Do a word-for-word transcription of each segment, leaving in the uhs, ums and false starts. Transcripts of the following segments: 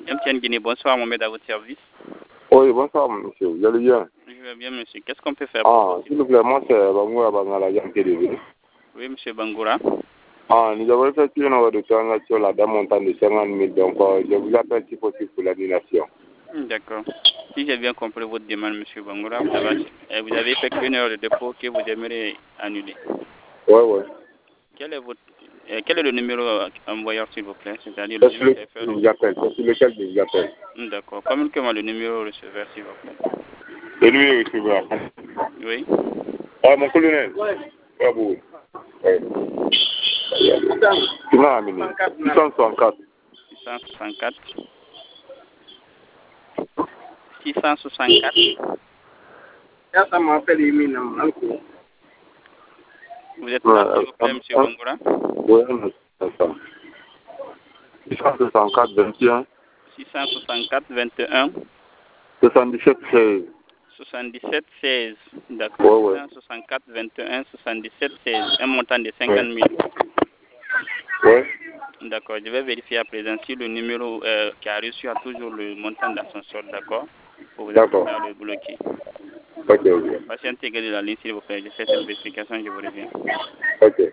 M T N Guinée, bonsoir, Mohamed, à votre service. Oui, bonsoir, monsieur. Vous allez bien? Je vais bien, monsieur. Qu'est-ce qu'on peut faire Ah, pour vous? s'il vous plaît, moi, c'est Bangoura Bangala Yam T D V. Oui, monsieur Bangoura. Ah, nous avons effectué une ordre de transaction là d'un montant de cinquante mille, donc euh, je vous appelle si possible pour l'annulation. D'accord. Si j'ai bien compris votre demande, monsieur Bangoura, vous avez, eh, vous avez effectué une heure de dépôt que vous aimeriez annuler. Oui, oui. Quel est votre eh, quel est le numéro envoyeur, s'il vous plaît? C'est-à-dire le C'est sur numéro lequel téléphone. je vous appelle. C'est sur lequel je vous appelle. D'accord. Communiquez-moi le numéro receveur, s'il vous plaît. Le numéro receveur. Oui. Ah, mon colonel. Oui. Ah, bon. Oui. Tu m'as amené. six cent soixante-quatre. six cent soixante-quatre. six cent soixante-quatre. Ça m'appelle Emine. Vous êtes là, s'il vous plaît, monsieur Bangoura? Oui, d'accord. six cent soixante-quatre, vingt et un. six cent soixante-quatre, vingt et un. soixante-dix-sept, seize. soixante-dix-sept, seize. D'accord. Ouais, ouais. six cent soixante-quatre, vingt et un, soixante-dix-sept, seize. Un montant de cinquante mille. Oui. D'accord. Je vais vérifier à présent si le numéro euh, qui a reçu a toujours le montant dans son solde. D'accord. Pour vous D'accord. à le bloquer. Ok, ok. Patientez, gardez la ligne, s'il vous plaît. Je fais cette vérification et je vous reviens. Ok.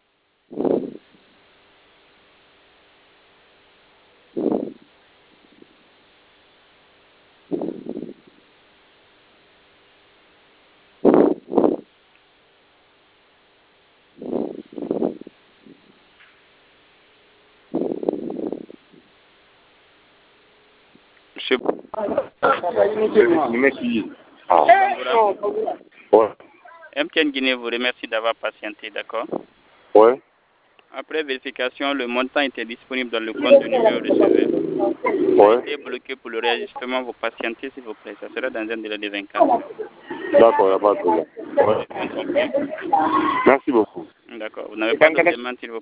Monsieur Bangoura. Ouais. M T N Guinée vous remercie d'avoir patienté. D'accord. Ouais. Après vérification, le montant était disponible dans le compte du numéro receveur. Il a Ouais. été bloqué pour le réajustement. Vous patientez, s'il vous plaît. Ça sera dans un délai de vingt-quatre heures. D'accord, il n'y a pas de problème. Vous avez bien compris. Merci beaucoup. D'accord. Vous n'avez pas de demande, s'il vous plaît.